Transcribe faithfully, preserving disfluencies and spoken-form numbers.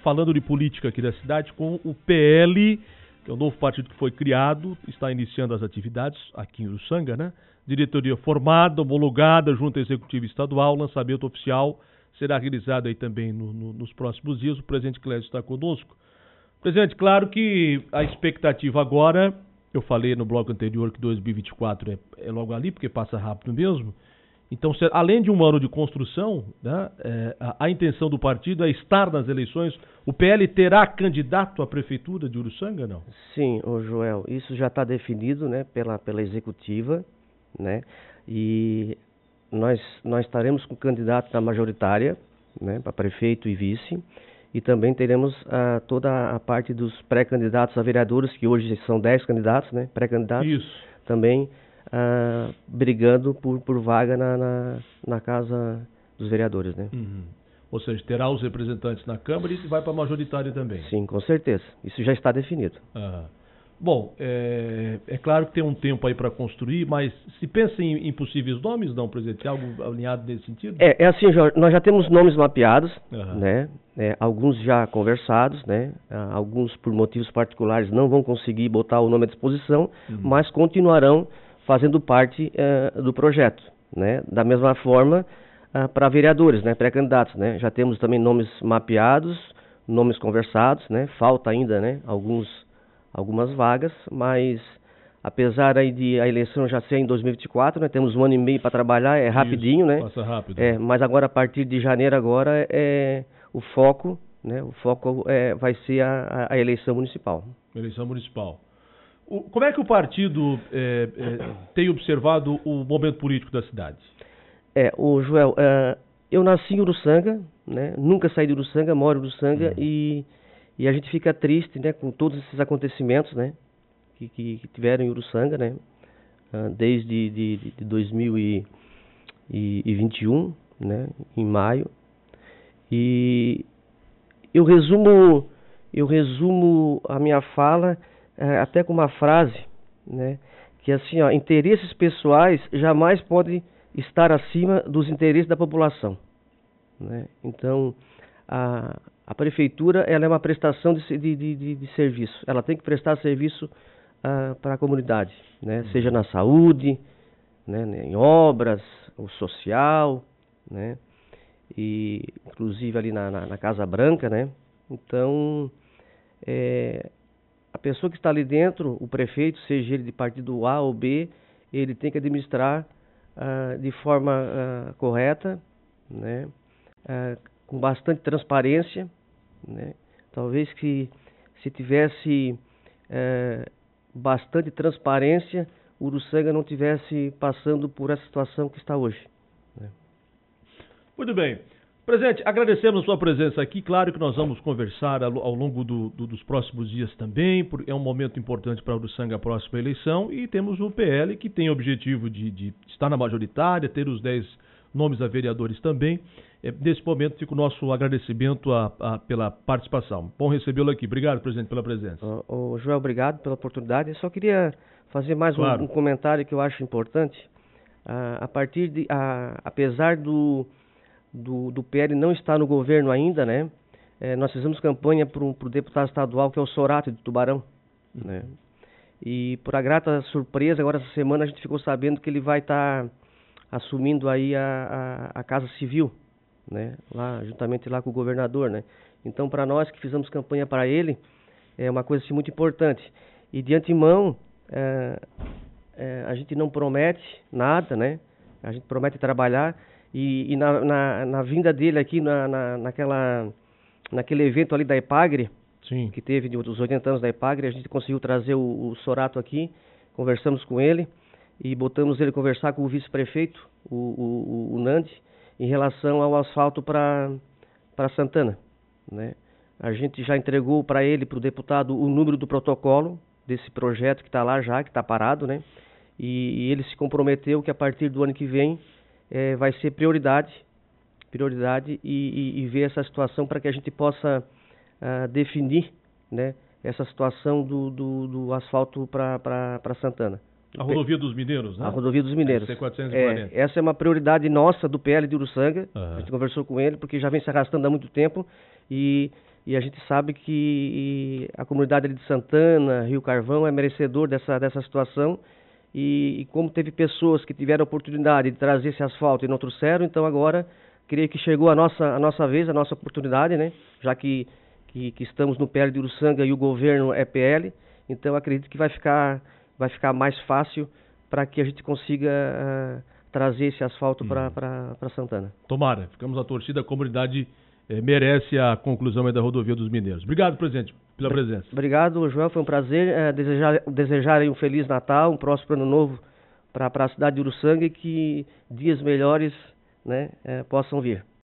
falando de política aqui da cidade com o P L, que é o novo partido que foi criado, está iniciando as atividades aqui em Uruçanga, né? Diretoria formada, homologada junto ao Executivo Estadual, lançamento oficial será realizado aí também no, no, nos próximos dias. O presidente Clésio está conosco. Presidente, claro que a expectativa agora, eu falei no bloco anterior que dois mil e vinte e quatro é, é logo ali, porque passa rápido mesmo. Então, se, além de um ano de construção, né, é, a, a intenção do partido é estar nas eleições. O P L terá candidato à prefeitura de Uruçanga, não? Sim, ô Joel, isso já está definido, né, pela, pela executiva, né, e nós, nós estaremos com candidato na majoritária, né, para prefeito e vice, e também teremos ah, toda a parte dos pré-candidatos a vereadores, que hoje são dez candidatos, né, pré-candidatos, Isso. também ah, brigando por, por vaga na, na, na Casa dos Vereadores, né. Uhum. Ou seja, terá os representantes na Câmara e vai para a majoritária também. Sim, com certeza. Isso já está definido. Ah. Bom, é, é claro que tem um tempo aí para construir, mas se pensa em, em possíveis nomes, não, presidente? Tem algo alinhado nesse sentido? É, é assim, Jorge, nós já temos nomes mapeados, Uhum. né? É, alguns já conversados, né? Ah, alguns por motivos particulares não vão conseguir botar o nome à disposição, Uhum. mas continuarão fazendo parte uh, do projeto, né? Da mesma forma, uh, para vereadores, né? Pré-candidatos, né? Já temos também nomes mapeados, nomes conversados, né? Falta ainda, né? Alguns, algumas vagas, mas apesar aí de a eleição já ser em dois mil e vinte e quatro, né? Temos um ano e meio para trabalhar, é rapidinho, Isso, né? passa rápido. É, mas agora a partir de janeiro agora é o foco, né? O foco é, vai ser a, a eleição municipal. Eleição municipal. O, como é que o partido é, é, tem observado o momento político da cidade? É, o Joel, uh, eu nasci em Uruçanga, né? Nunca saí de Uruçanga, moro em Uruçanga, uhum. e, e a gente fica triste, né? Com todos esses acontecimentos, né? Que, que, que tiveram em Uruçanga, né? Uh, desde de, de, de dois mil e vinte e um, né? Em maio. E eu resumo, eu resumo a minha fala uh, até com uma frase, né? Que assim, ó, interesses pessoais jamais podem estar acima dos interesses da população, né? Então, a, a prefeitura ela é uma prestação de, de, de, de serviço. Ela tem que prestar serviço uh, para a comunidade, né? Uhum. Seja na saúde, né? Em obras, o social, né? E inclusive ali na, na, na Casa Branca, né? Então, é, a pessoa que está ali dentro, o prefeito, seja ele de partido A ou B, ele tem que administrar uh, de forma uh, correta, né? Uh, com bastante transparência, né? Talvez que se tivesse uh, bastante transparência, o Uruçanga não tivesse passando por essa situação que está hoje, né? Muito bem. Presidente, agradecemos a sua presença aqui. Claro que nós vamos conversar ao, ao longo do, do, dos próximos dias também, porque é um momento importante para a Uruçanga a próxima eleição, e temos o P L que tem o objetivo de, de estar na majoritária, ter os dez nomes a vereadores também. É, nesse momento fica o nosso agradecimento a, a, pela participação. Bom recebê-lo aqui. Obrigado, presidente, pela presença. Ô, ô, Joel, obrigado pela oportunidade. Eu só queria fazer mais claro. um, um comentário que eu acho importante. Ah, a partir de, ah, apesar do Do, do P L não está no governo ainda, né? É, nós fizemos campanha para o deputado estadual, que é o Sorato de Tubarão, uhum. né? E por a grata surpresa, agora essa semana a gente ficou sabendo que ele vai estar tá assumindo aí a, a, a Casa Civil, né? Lá, juntamente lá com o governador, né? Então, para nós que fizemos campanha para ele, é uma coisa assim, muito importante. E de antemão, é, é, a gente não promete nada, né? A gente promete trabalhar. E, e na, na, na vinda dele aqui, na, na, naquela, naquele evento ali da Epagre, Sim. que teve dos oitenta anos da Epagre, a gente conseguiu trazer o, o Sorato aqui, conversamos com ele e botamos ele conversar com o vice-prefeito, o, o, o Nandi, em relação ao asfalto para para Santana, né? A gente já entregou para ele, para o deputado, o número do protocolo desse projeto que está lá já, que está parado, né? E, e ele se comprometeu que a partir do ano que vem É, vai ser prioridade, prioridade e, e, e ver essa situação para que a gente possa uh, definir, né, essa situação do, do, do asfalto para Santana. A rodovia dos Mineiros, né? A rodovia dos Mineiros. É, C quatrocentos e quarenta. É, essa é uma prioridade nossa do P L de Uruçanga. Uhum. A gente conversou com ele porque já vem se arrastando há muito tempo e E a gente sabe que a comunidade ali de Santana, Rio Carvão, é merecedor dessa, dessa situação. E, e como teve pessoas que tiveram a oportunidade de trazer esse asfalto e não trouxeram, então agora creio que chegou a nossa, a nossa vez, a nossa oportunidade, né? Já que, que, que estamos no P L de Uruçanga e o governo é P L, então acredito que vai ficar, vai ficar mais fácil para que a gente consiga uh, trazer esse asfalto hum. para Santana. Tomara, ficamos à torcida, a comunidade eh, merece a conclusão da rodovia dos Mineiros. Obrigado, presidente, pela presença. Obrigado, Joel, foi um prazer uh, desejar, desejar um Feliz Natal, um próspero Ano Novo para a cidade de Uruçanga e que dias melhores, né, uh, possam vir.